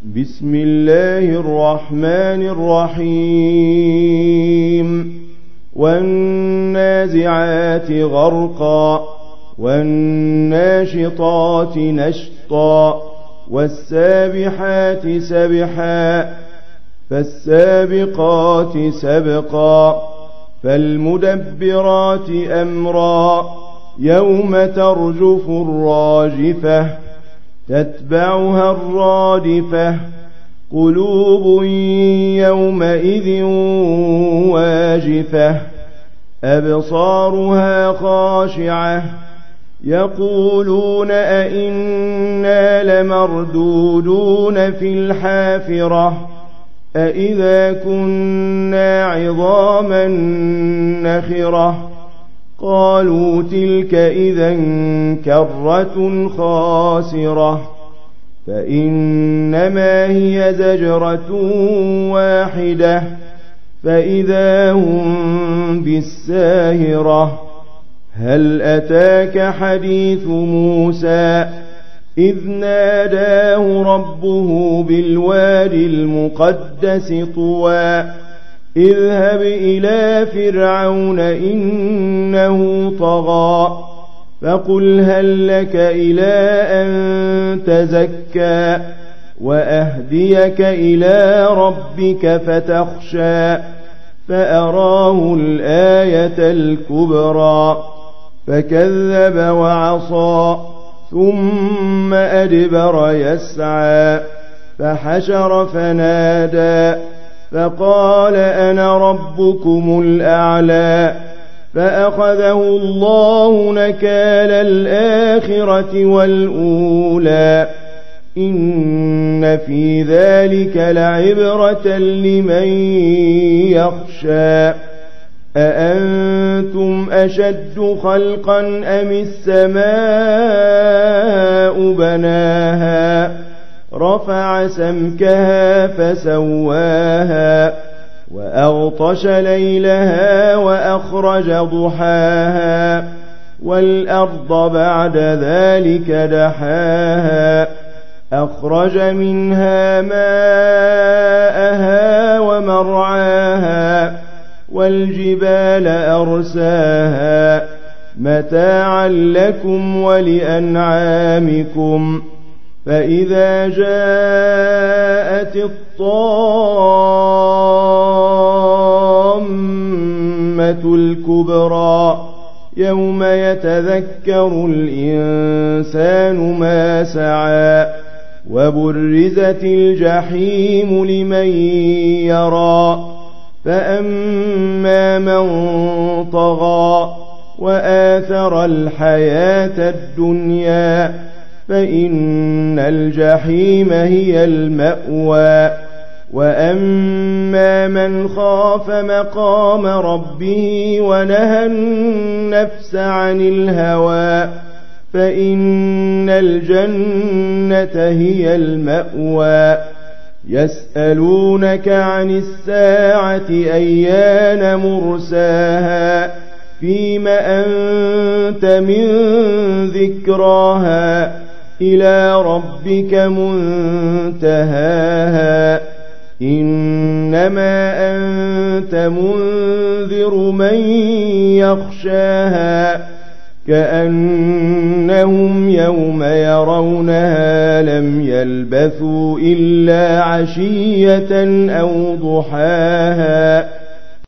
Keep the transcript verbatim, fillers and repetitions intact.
بسم الله الرحمن الرحيم والنازعات غرقا والناشطات نشطا والسابحات سبحا فالسابقات سبقا فالمدبرات أمرا يوم ترجف الراجفة تتبعها الرادفة قلوب يومئذ واجفة أبصارها خاشعة يقولون أئنا لمردودون في الحافرة أئذا كنا عظاما نخرة قالوا تلك إذا كرة خاسرة فإنما هي زجرة واحدة فإذا هم بالساهرة هل أتاك حديث موسى إذ ناداه ربه بالوادي المقدس طوى اذهب إلى فرعون إنه طغى فقل هل لك إلى أن تزكى وأهديك إلى ربك فتخشى فأراه الآية الكبرى فكذب وعصى ثم أدبر يسعى فحشر فنادى فقال أنا ربكم الأعلى فأخذه الله نكال الآخرة والأولى إن في ذلك لعبرة لمن يخشى أأنتم أشد خلقا أم السماء بناها رفع سمكها فسواها وأغطش ليلها وأخرج ضحاها والأرض بعد ذلك دحاها أخرج منها ماءها ومرعاها والجبال أرساها متاعا لكم ولأنعامكم فإذا جاءت الطامة الكبرى يوم يتذكر الإنسان ما سعى وبرزت الجحيم لمن يرى فأما من طغى وآثر الحياة الدنيا فإن الجحيم هي المأوى وأما من خاف مقام ربه ونهى النفس عن الهوى فإن الجنة هي المأوى يسألونك عن الساعة أيان مرساها فيم أنت من ذكراها إلى ربك منتهاها إنما أنت منذر من يخشاها كأنهم يوم يرونها لم يلبثوا إلا عشية أو ضحاها